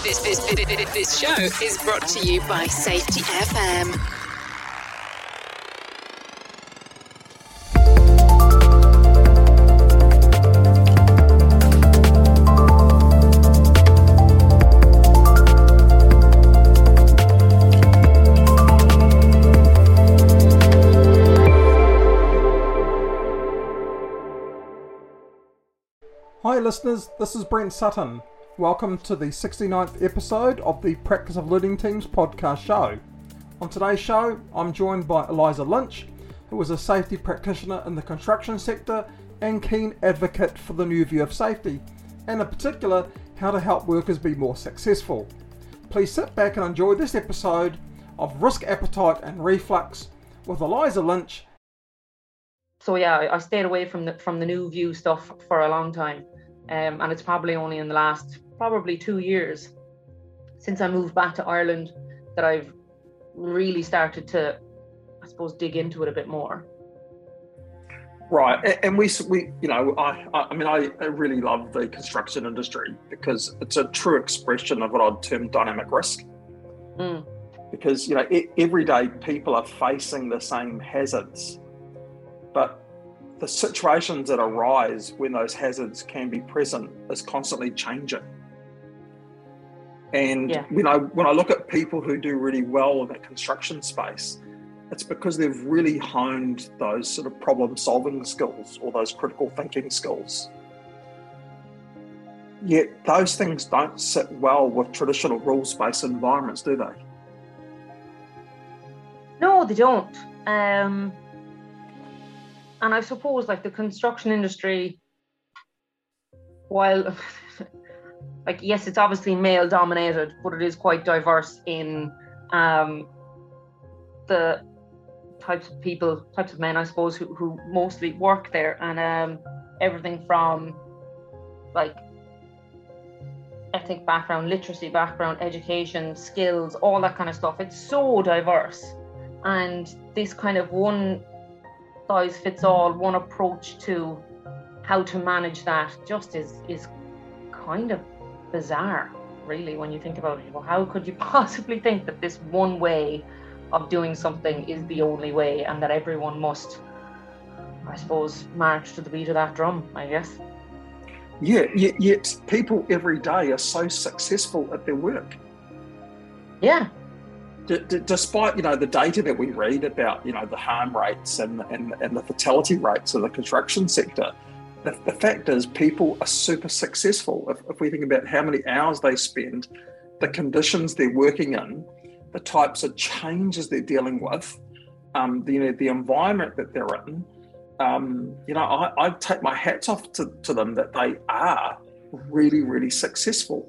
This show is brought to you by Safety FM. Hi listeners, this is Brent Sutton. Welcome to the 69th episode of the Practice of Learning Teams podcast show. On today's show, I'm joined by Eliza Lynch, who is a safety practitioner in the construction sector and keen advocate for the new view of safety, and in particular, how to help workers be more successful. Please sit back and enjoy this episode of Risk Appetite and Reflux with Eliza Lynch. So yeah, I stayed away from the new view stuff for a long time. And it's probably only in the last 2 years since I moved back to Ireland that I've really started to, I suppose, dig into it a bit more. Right, and we you know, I really love the construction industry because it's a true expression of what I'd term dynamic risk. Because, you know, every day people are facing the same hazards, but the situations that arise when those hazards can be present is constantly changing. And when I look at people who do really well in that construction space, it's because they've really honed those sort of problem-solving skills or those critical thinking skills. Yet those things don't sit well with traditional rules-based environments, do they? No, they don't. And I suppose, like, the construction industry, while, like, yes, it's obviously male dominated, but it is quite diverse in the types of men, I suppose, who mostly work there. And everything from, like, ethnic background, literacy background, education, skills, all that kind of stuff. It's so diverse. And this kind of one size fits all, one approach to how to manage that just is kind of bizarre, really, when you think about it. Well, how could you possibly think that this one way of doing something is the only way and that everyone must, I suppose, march to the beat of that drum, I guess? Yeah, yet people every day are so successful at their work. Yeah. Despite, you know, the data that we read about, you know, the harm rates and the fatality rates of the construction sector, the fact is people are super successful. If we think about how many hours they spend, the conditions they're working in, the types of changes they're dealing with, the environment that they're in, you know, I take my hats off to them that they are really, really successful.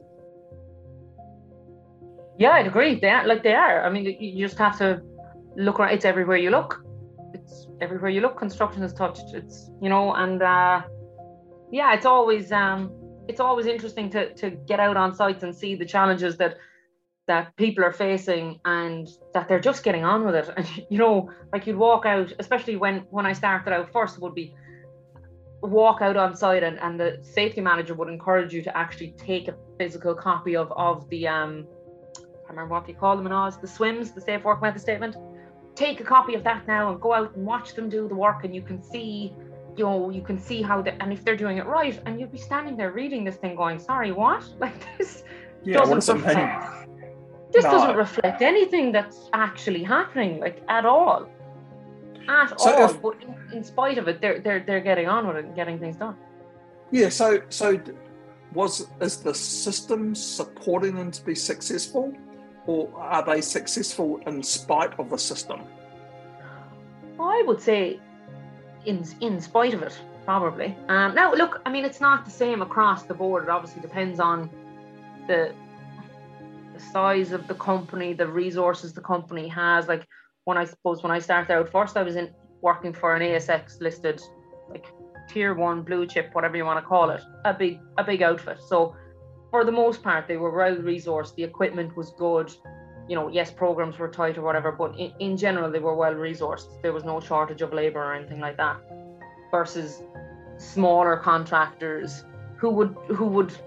Yeah, I'd agree. They are. I mean, you just have to look around. It's everywhere you look. It's everywhere you look. Construction is touched. It's, you know, and yeah, it's always interesting to get out on sites and see the challenges that people are facing and that they're just getting on with it. And, you know, like, you'd walk out, especially when I started out first, it would be walk out on site and the safety manager would encourage you to actually take a physical copy of the I can't remember what you call them in Oz, the SWMS, the Safe Work Method Statement. Take a copy of that now and go out and watch them do the work, and you can see, you know, how and if they're doing it right, and you'll be standing there reading this thing going, sorry, what? Like, this doesn't reflect anything that's actually happening, like, at all. But in spite of it, they're getting on with it and getting things done. Yeah, so is the system supporting them to be successful? Or are they successful in spite of the system? I would say in spite of it, probably. Now, look, I mean, it's not the same across the board. It obviously depends on the size of the company, the resources the company has. Like, when I started out first, I was working for an ASX listed, like, tier 1 blue chip, whatever you want to call it, a big outfit. So for the most part, they were well resourced. The equipment was good. You know, yes, programs were tight or whatever, but in general, they were well resourced. There was no shortage of labor or anything like that. Versus smaller contractors who would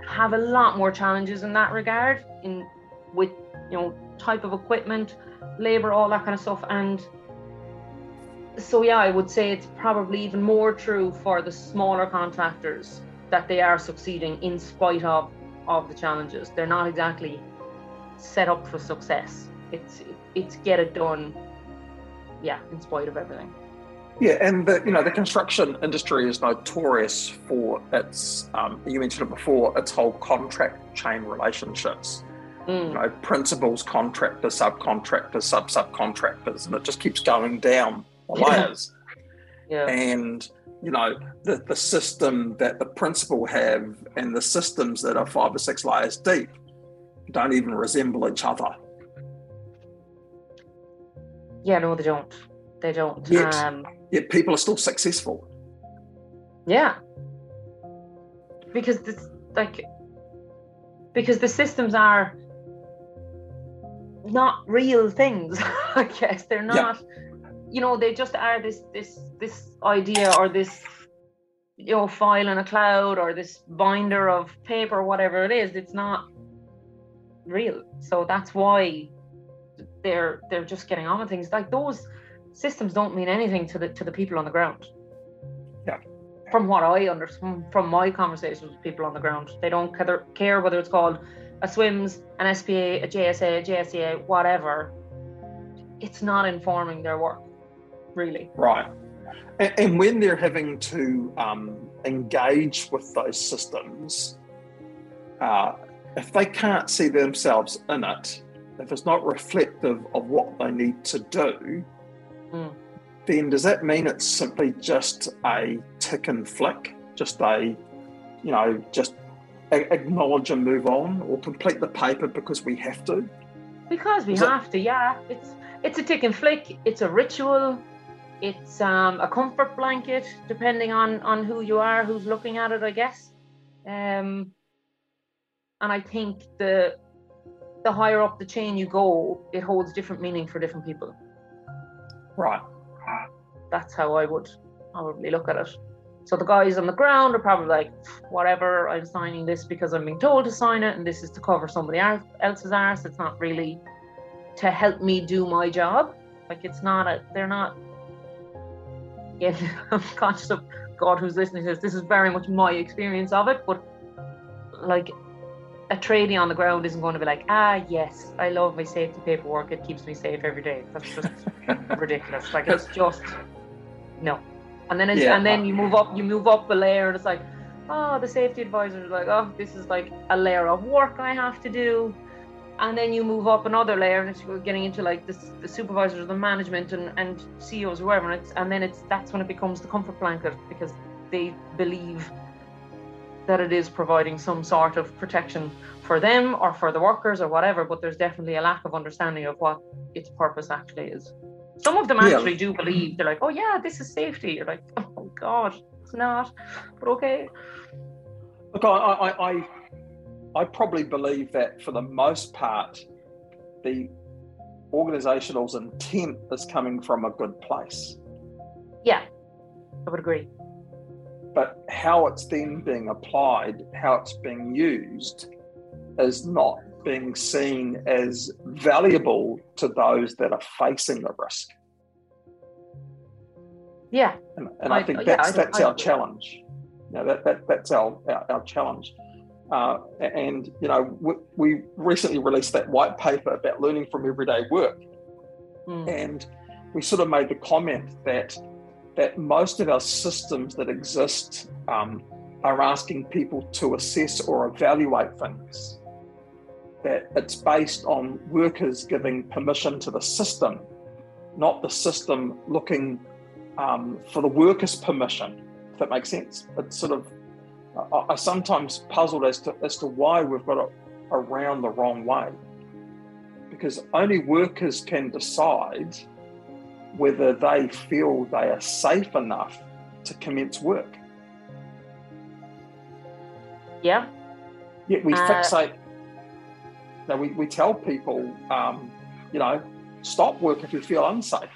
have a lot more challenges in that regard, with type of equipment, labor, all that kind of stuff. And so yeah, I would say it's probably even more true for the smaller contractors that they are succeeding in spite of the challenges. They're not exactly set up for success. It's get it done, in spite of everything. Yeah, and the construction industry is notorious for its, you mentioned it before, its whole contract chain relationships. Principals, contractors, subcontractors, subcontractors, and it just keeps going down the layers. Yeah. And the system that the principal have and the systems that are 5 or 6 layers deep don't even resemble each other. Yeah, no, they don't. They don't. Yet people are still successful. Yeah. Because the systems are not real things. I guess they're not. They just are this idea, or this file in a cloud, or this binder of paper, whatever it is. It's not real. So that's why they're just getting on with things. Like, those systems don't mean anything to the people on the ground. Yeah. From what I understand from my conversations with people on the ground, they don't care whether it's called a SWIMS, an SPA, a JSA, a JSCA, whatever. It's not informing their work, really. Right. And when they're having to engage with those systems, if they can't see themselves in it, if it's not reflective of what they need to do, then does that mean it's simply just a tick and flick? Just just acknowledge and move on, or complete the paper because we have to? Because we have to, yeah. It's a tick and flick. It's a ritual. It's a comfort blanket, depending on who you are, who's looking at it, I guess. And I think the higher up the chain you go, it holds different meaning for different people. Right. That's how I would probably look at it. So the guys on the ground are probably like, whatever, I'm signing this because I'm being told to sign it, and this is to cover somebody else's arse. It's not really to help me do my job. Like, they're not. Again, I'm conscious of God who's listening to this. This is very much my experience of it, but like, a tradie on the ground isn't going to be like, yes, I love my safety paperwork, it keeps me safe every day. That's just ridiculous. Like, it's just no. And then then you move up a layer, and it's like, the safety advisor is like, this is like a layer of work I have to do. And then you move up another layer, and it's getting into like the supervisors, the management, and CEOs, or whoever, and that's when it becomes the comfort blanket, because they believe that it is providing some sort of protection for them or for the workers or whatever, but there's definitely a lack of understanding of what its purpose actually is. Some of them actually do believe, they're like, oh yeah, this is safety. You're like, oh God, it's not, but okay. Look, I probably believe that for the most part, the organisational's intent is coming from a good place. Yeah, I would agree. But how it's then being applied, how it's being used, is not being seen as valuable to those that are facing the risk. Yeah. And I think that's our challenge. That's our challenge. And we recently released that white paper about learning from everyday work. And we sort of made the comment that most of our systems that exist are asking people to assess or evaluate things. That it's based on workers giving permission to the system, not the system looking for the workers' permission, if that makes sense. It's sort of, I sometimes puzzled as to why we've got it around the wrong way. Because only workers can decide whether they feel they are safe enough to commence work. Yeah. Yet we fixate. We tell people, stop work if you feel unsafe.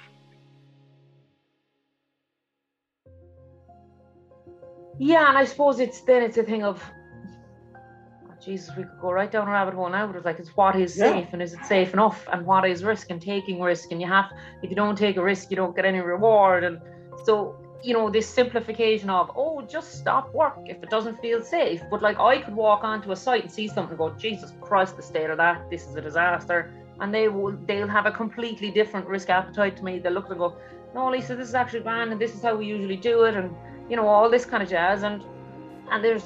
Yeah, and I suppose it's a thing of, Jesus, we could go right down a rabbit hole now, but it's like, it's what is Yeah. safe and is it safe enough, and what is risk and taking risk, and if you don't take a risk, you don't get any reward. And so, this simplification of, just stop work if it doesn't feel safe. But like, I could walk onto a site and see something and go, Jesus Christ, the state of that, this is a disaster. And they'll have a completely different risk appetite to me. They'll look and go, no, Lisa, this is actually grand, and this is how we usually do it, and all this kind of jazz. And there's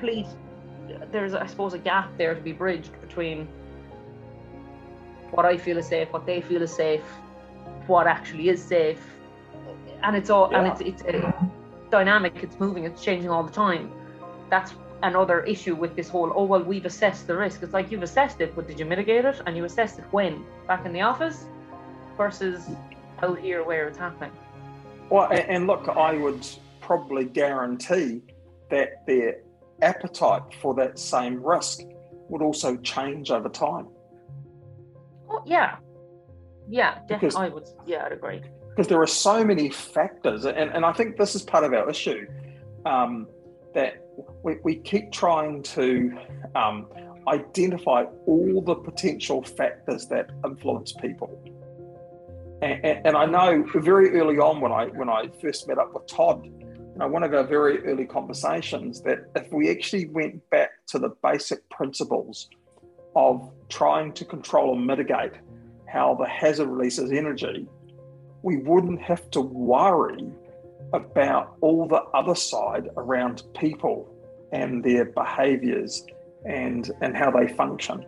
I suppose a gap there to be bridged between what I feel is safe, what they feel is safe, what actually is safe. And it's all, and it's dynamic, it's moving, it's changing all the time. That's another issue with this whole, we've assessed the risk. It's like, you've assessed it, but did you mitigate it? And you assessed it when? Back in the office versus out here where it's happening. Well, and look, I would probably guarantee that their appetite for that same risk would also change over time. Oh, yeah. Yeah, definitely. I'd agree. Because there are so many factors, and I think this is part of our issue, that we keep trying to identify all the potential factors that influence people. And I know very early on when I first met up with Todd, one of our very early conversations, that if we actually went back to the basic principles of trying to control and mitigate how the hazard releases energy, we wouldn't have to worry about all the other side around people and their behaviours and how they function.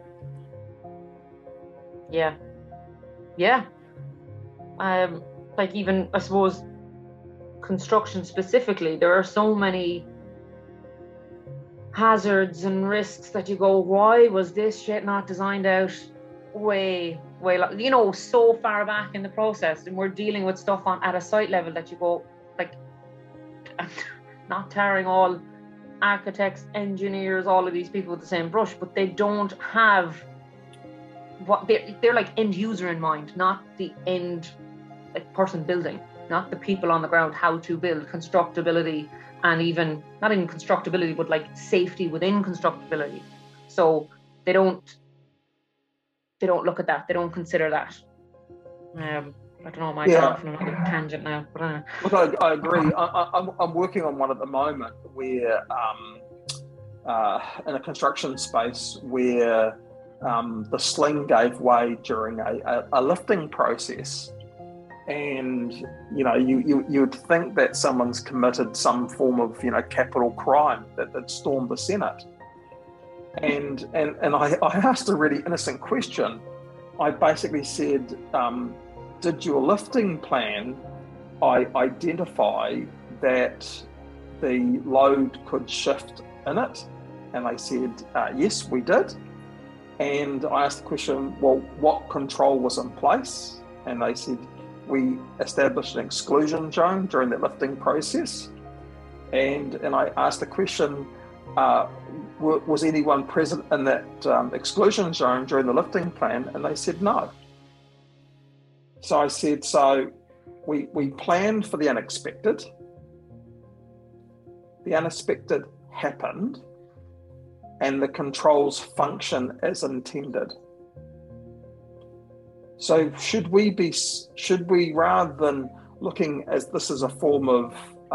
Yeah. Like, even, I suppose, construction specifically, there are so many hazards and risks that you go, why was this shit not designed out way, so far back in the process? And we're dealing with stuff at a site level that you go, like, not tarring all architects, engineers, all of these people with the same brush, but they don't have what they're like end user in mind, not the end person building, not the people on the ground, how to build, constructability, and not even constructability, but like safety within constructability. So they don't look at that. They don't consider that. I don't know, I might go off on another tangent now. But Look, I agree. I'm working on one at the moment where, in a construction space, where the sling gave way during a lifting process. And, you'd think that someone's committed some form of, capital crime, that stormed the Senate. And I asked a really innocent question. I basically said, did your lifting plan identify that the load could shift in it? And they said, yes, we did. And I asked the question, well, what control was in place? And they said, we established an exclusion zone during the lifting process. And I asked the question, was anyone present in that exclusion zone during the lifting plan? And they said no. So I said, so we planned for the unexpected. The unexpected happened, and the controls function as intended. So should we, rather than looking as this is a form of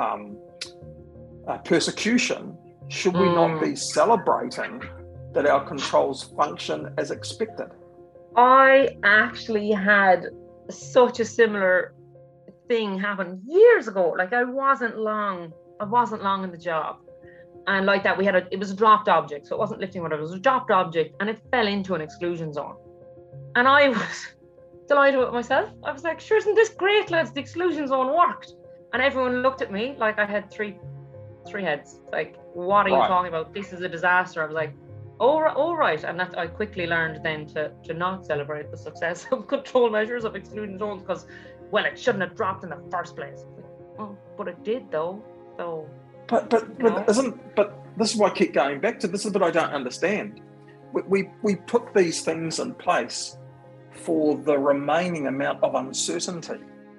persecution, should we not be celebrating that our controls function as expected? I actually had such a similar thing happen years ago. Like, I wasn't long in the job. And like that, it was a dropped object. So it wasn't lifting whatever, it was a dropped object, and it fell into an exclusion zone. And I was delighted with myself. I was like, sure, isn't this great, lads? The exclusion zone worked. And everyone looked at me like I had three heads. Like, what are you talking about? This is a disaster. I was like, all right. And that I quickly learned then to not celebrate the success of control measures of exclusion zones, because, well, it shouldn't have dropped in the first place. But it did though. So But this is why I keep going back to this is what I don't understand. We put these things in place for the remaining amount of uncertainty.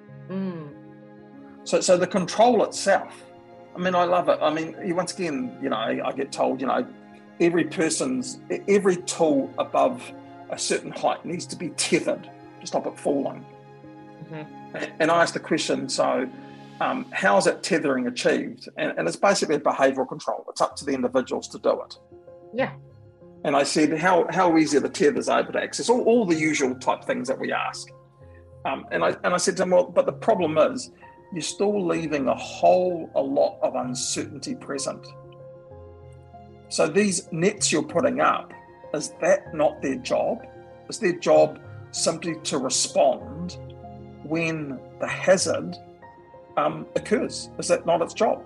So the control itself, I mean, I love it. I mean, once again, I get told, every tool above a certain height needs to be tethered to stop it falling. Mm-hmm. And I asked the question, so how is that tethering achieved? And it's basically behavioural control. It's up to the individuals to do it. Yeah. And I said, how easy are the tethers able to access? All the usual type things that we ask. And I said to him, well, but the problem is you're still leaving a lot of uncertainty present. So these nets you're putting up, is that not their job? Is their job simply to respond when the hazard occurs? Is that not its job?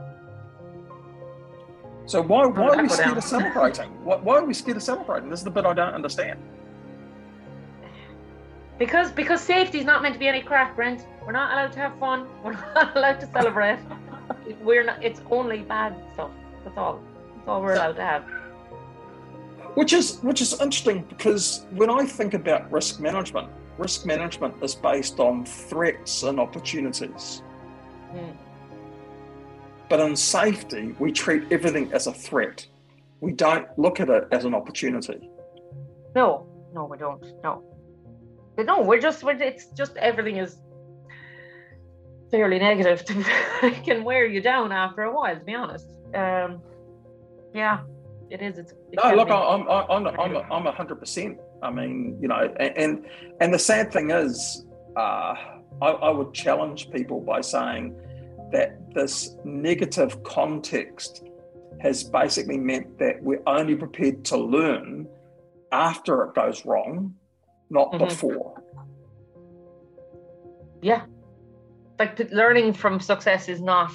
So why are we scared of celebrating? Why are we scared of celebrating? This is the bit I don't understand. Because safety is not meant to be any crack, Brent. We're not allowed to have fun. We're not allowed to celebrate. It's only bad stuff. That's all we're allowed to have. Which is interesting, because when I think about risk management is based on threats and opportunities. Mm. But in safety, we treat everything as a threat. We don't look at it as an opportunity. No, we don't. No, it's just everything is fairly negative. It can wear you down after a while, to be honest. Yeah, it is. I'm 100%. I mean, and the sad thing is, I would challenge people by saying that this negative context has basically meant that we're only prepared to learn after it goes wrong, not before. Yeah, like learning from success is not.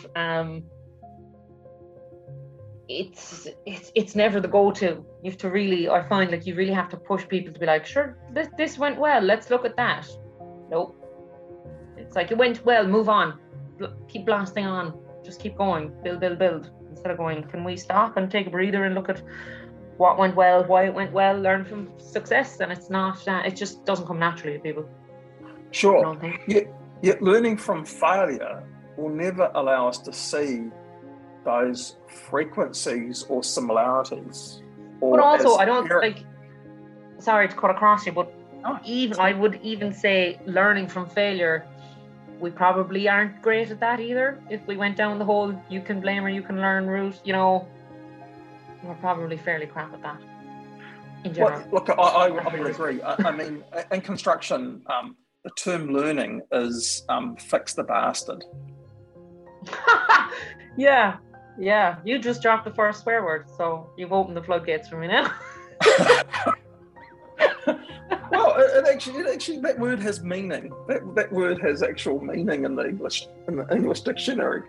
It's never the go-to. You have to really, I find, like, you really have to push people to be like, sure, this went well, let's look at that. Nope. It's like, it went well, move on. Keep blasting on. Just keep going. Build. Instead of going, can we stop and take a breather and look at what went well, why it went well, learn from success? And it's not, it just doesn't come naturally to people. Sure. Yet learning from failure will never allow us to see those frequencies or similarities. But also, I don't sorry to cut across you, but I would even say learning from failure, we probably aren't great at that either. If we went down the whole you can blame or you can learn route, we're probably fairly crap at that in general. Well, look, I would agree. I mean, in construction, the term learning is fix the bastard. Yeah, you just dropped the first swear word, so you've opened the floodgates for me now. Well, it actually that word has meaning. That word has actual meaning in the English dictionary.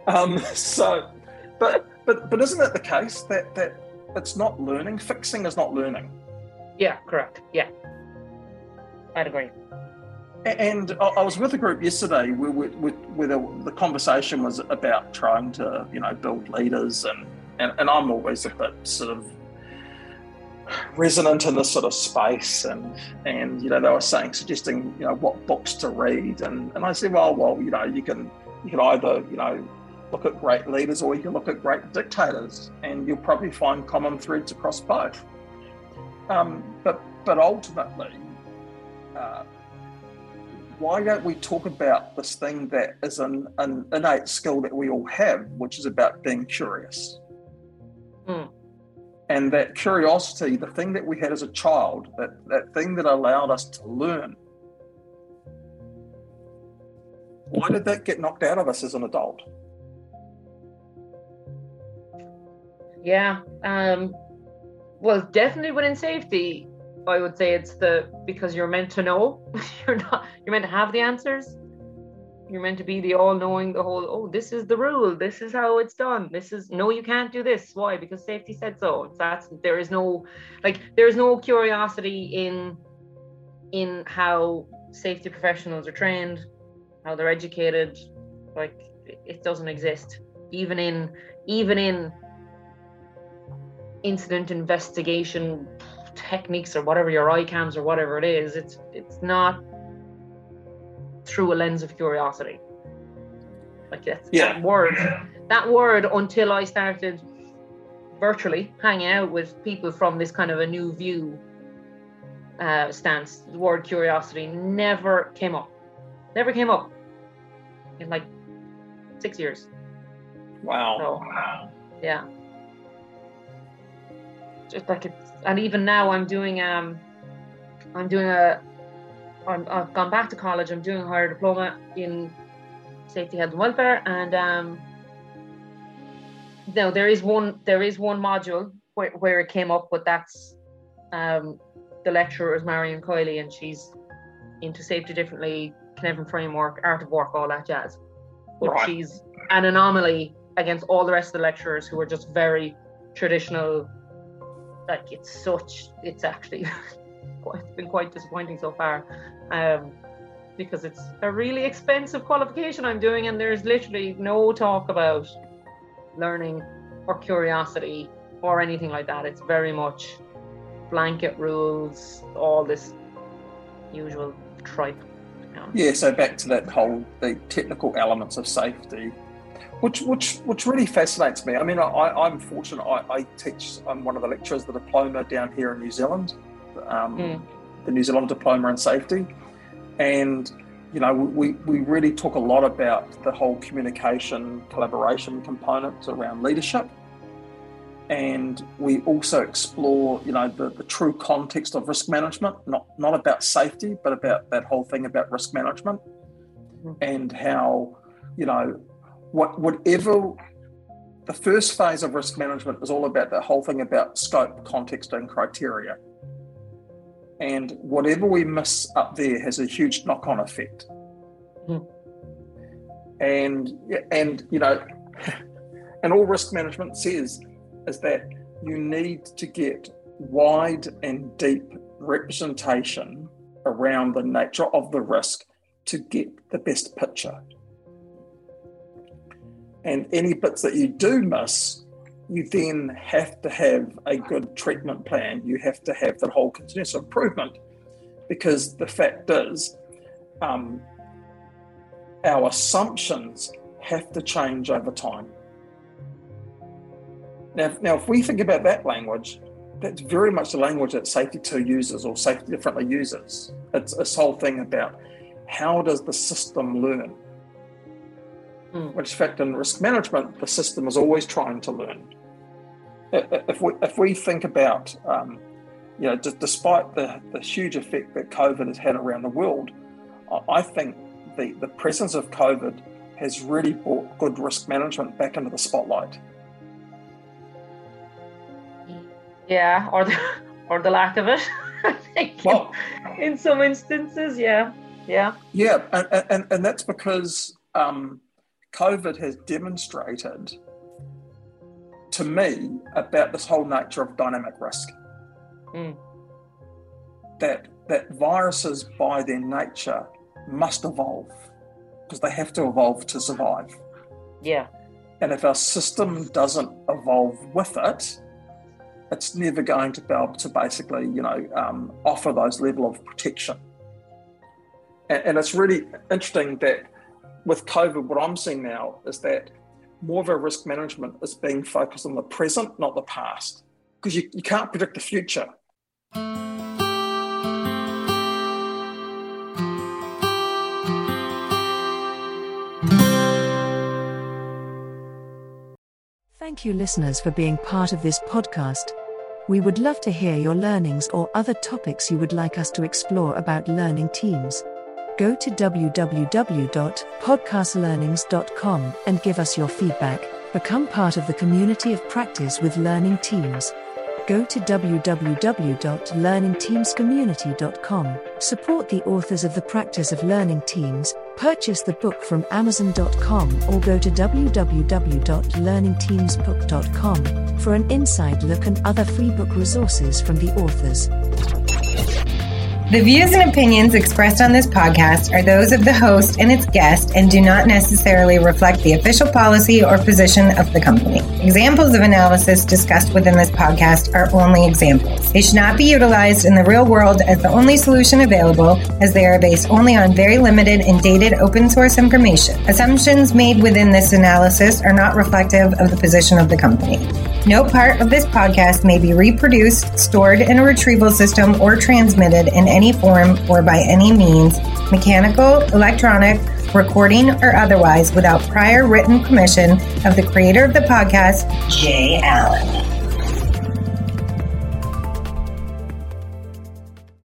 But isn't it the case that it's not learning? Fixing is not learning. Yeah, correct. Yeah, I'd agree. And I was with a group yesterday where the conversation was about trying to, build leaders, and I'm always a bit sort of resonant in this sort of space, and they were suggesting what books to read, and I said, well you can either look at great leaders or you can look at great dictators, and you'll probably find common threads across both. But ultimately, why don't we talk about this thing that is an innate skill that we all have, which is about being curious? Mm. And that curiosity, the thing that we had as a child, that thing that allowed us to learn, why did that get knocked out of us as an adult? Yeah, well, definitely within safety, I would say it's because you're meant to know. You're meant to have the answers. You're meant to be the all-knowing, the whole, this is the rule, this is how it's done, no, you can't do this. Why? Because safety said so. There is no curiosity in how safety professionals are trained, how they're educated. Like, it doesn't exist. Even in incident investigation techniques or whatever, your ICAMs or whatever it is, it's not through a lens of curiosity. Like that word until I started virtually hanging out with people from this kind of a new view stance. The word curiosity never came up in like 6 years. Wow. So, yeah. Just like it's, and even now I've gone back to college. I'm doing a higher diploma in safety, health and welfare, and no, there is one module where it came up, but that's the lecturer is Marion Coyley, and she's into safety differently, Cynefin framework, art of work, all that jazz. But right. She's an anomaly against all the rest of the lecturers who are just very traditional. Like it's actually been quite disappointing so far, because it's a really expensive qualification I'm doing, and there's literally no talk about learning or curiosity or anything like that. It's very much blanket rules, all this usual tripe. Yeah, so back to that the technical elements of safety, which really fascinates me. I mean, I'm fortunate. I teach. I'm one of the lecturers of the diploma down here in New Zealand, the New Zealand Diploma in Safety, and you know, we really talk a lot about the whole communication, collaboration components around leadership, and we also explore, you know, the true context of risk management, not about safety, but about that whole thing about risk management, and how, you know, whatever the first phase of risk management is all about, that whole thing about scope, context, and criteria. And whatever we miss up there has a huge knock-on effect. And you know, and all risk management says is that you need to get wide and deep representation around the nature of the risk to get the best picture. And any bits that you do miss, you then have to have a good treatment plan. You have to have that whole continuous improvement, because the fact is, our assumptions have to change over time. Now, if we think about that language, that's very much the language that Safety 2 uses, or Safety Differently uses. It's this whole thing about how does the system learn? Which, in fact, in risk management, the system is always trying to learn. If we think about, you know, despite the huge effect that COVID has had around the world, I think the presence of COVID has really brought good risk management back into the spotlight. Yeah, or the lack of it. I think in some instances, yeah. Yeah, and that's because COVID has demonstrated to me about this whole nature of dynamic risk. That viruses by their nature must evolve, because they have to evolve to survive. Yeah. And if our system doesn't evolve with it, it's never going to be able to basically, you know, offer those level of protection. And it's really interesting that with COVID, what I'm seeing now is that more of our risk management is being focused on the present, not the past, because you can't predict the future. Thank you, listeners, for being part of this podcast. We would love to hear your learnings or other topics you would like us to explore about learning teams. Go to www.podcastlearnings.com and give us your feedback. Become part of the community of practice with learning teams. Go to www.learningteamscommunity.com. Support the authors of the practice of learning teams. Purchase the book from Amazon.com or go to www.learningteamsbook.com for an inside look and other free book resources from the authors. The views and opinions expressed on this podcast are those of the host and its guest and do not necessarily reflect the official policy or position of the company. Examples of analysis discussed within this podcast are only examples. They should not be utilized in the real world as the only solution available, as they are based only on very limited and dated open source information. Assumptions made within this analysis are not reflective of the position of the company. No part of this podcast may be reproduced, stored in a retrieval system, or transmitted in any form or by any means, mechanical, electronic, recording, or otherwise, without prior written permission of the creator of the podcast, Jay Allen.